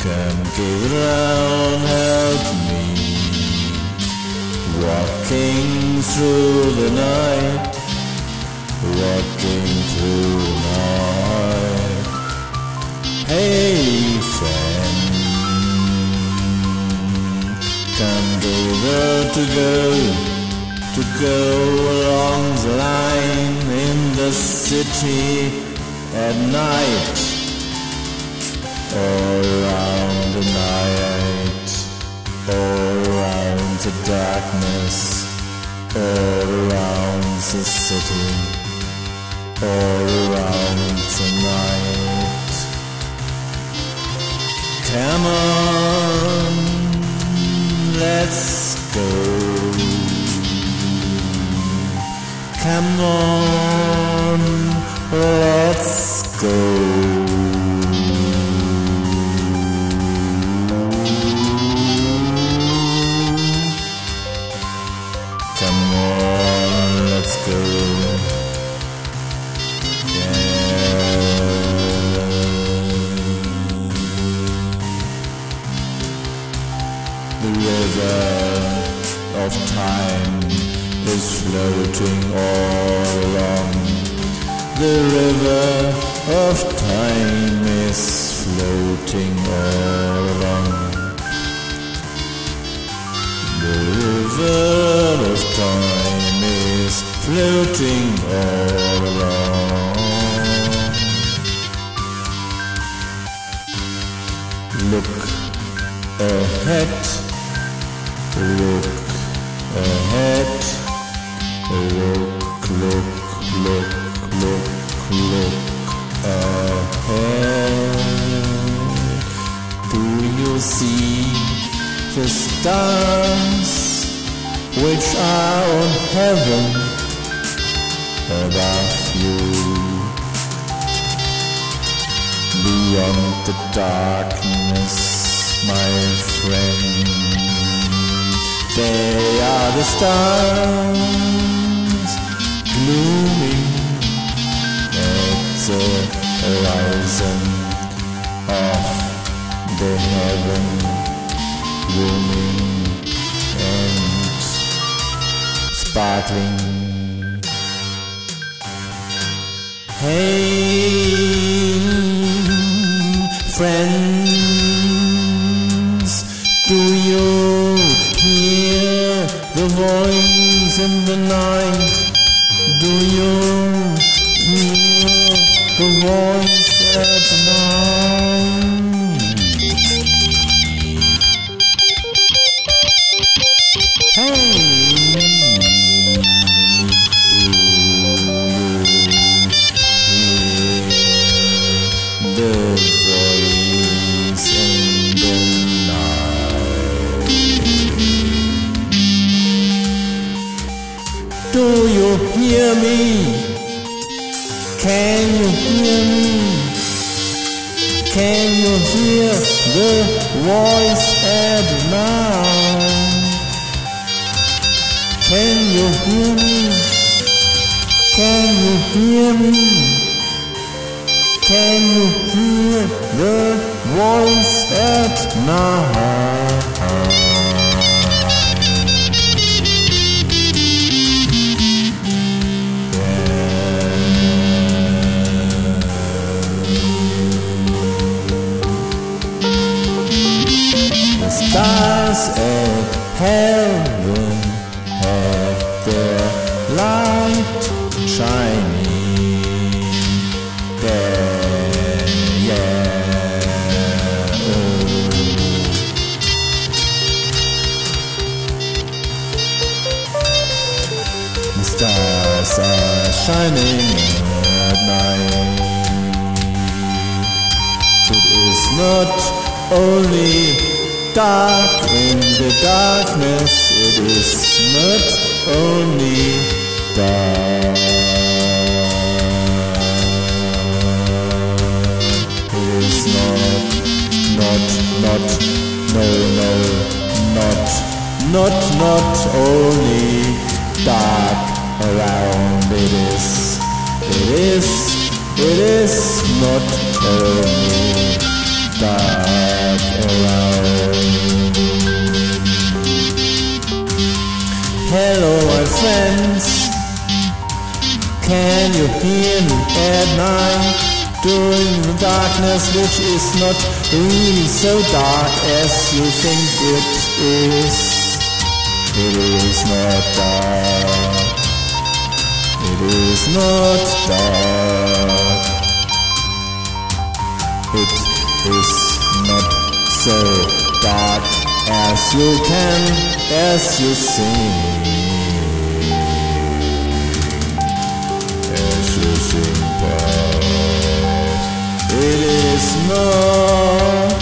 Come get around, help me. Walking through the night, walking through the night. Hey friend, come to go along the line in the city at night. All around the night, all around the darkness, all around the city, all around the night. Come on, let's go. Come on, let's go. Come on, let's go. Yeah. The river of time is floating all along. The river of time is floating all along. The river of time is floating all along. Look ahead, look ahead, look ahead. Do you see the stars which are on heaven above you? Beyond the darkness, my friend, they are the stars blooming at the horizon of the heaven, blooming and sparkling. Hey friends, do you hear the voice in the night? Do you hear the voice at night? Hey, do you hear the voice in the night? Do you hear me? Can you hear me? Can you hear the voice at night? Can you hear me? Can you hear me? Can you hear the voice at night? The stars at heaven have their light shining there, yeah, oh. The stars are shining at night. It is not only dark in the darkness, it is not only dark. It is not only dark around. It is not only dark walking at night during the darkness, which is not really so dark as you think it is. It is not dark. It is not dark. It is not so dark as you sing. As you sing past. It is not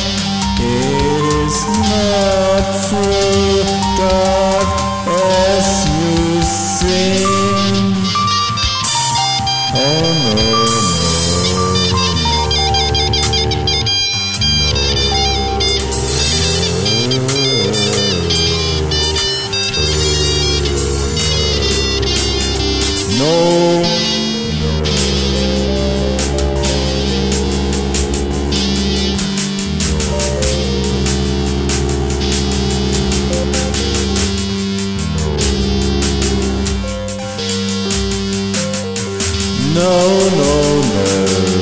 so dark as you sing. Oh no, no, no, no, no.